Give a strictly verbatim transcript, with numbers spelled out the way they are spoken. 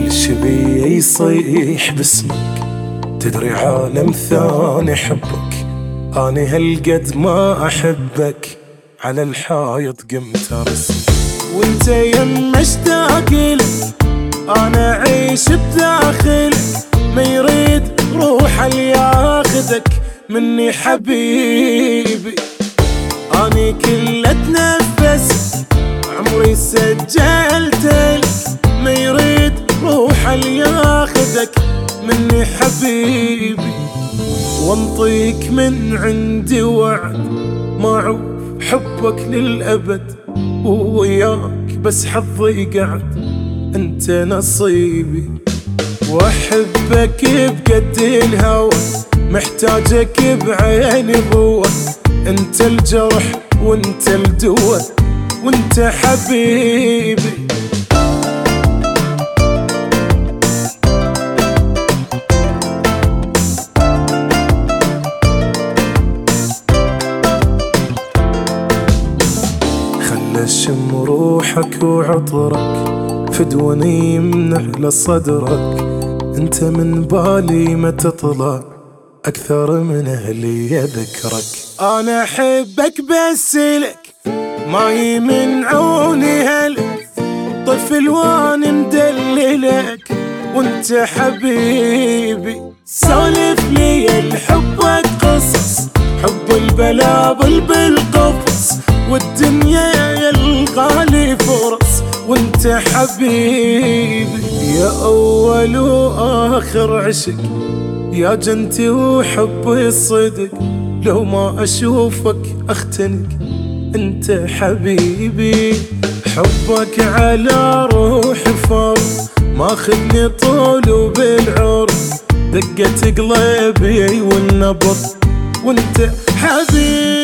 كل شي بي يصيح باسمك، تدري عالم ثاني حبك، أنا هالقد ما أحبك، على الحايط قمت أرسم. وانت يما اشتاق لك، أنا أعيش بداخلك، ما يريد روح اللي ياخذك مني حبيبي. أني كل أتنفس عمري سجلتلك، ما يريد روح اللي ياخذك مني حبيبي. وانطيك من عندي وعد، معروف حبك للأبد، ووياك بس حظي قعد انت نصيبي. واحبك بقد الهوى، محتاجك بعيني بوة، انت الجرح وانت الدواء وانت حبيبي. خل اشم روحك وعطرك، فدوني يمنع لصدرك، انت من بالي ما تطلع اكثر من اهلي يذكرك. انا احبك بس لك، ما يمنعوني هلك، طفل وانا مدللك وانت حبيبي. سولف لي لحبك قصص، حب البلابل بالقفص، والدنيا يلقالي فرص وانت حبيبي. يا اول واخر عشق، يا جنتي وحبي الصدق، لو ما اشوفك اختنق انت حبيبي. حبك على روحي فرض، ماخذني طول وبالعرض، دقة قلبي والنبض وانت حبيبي.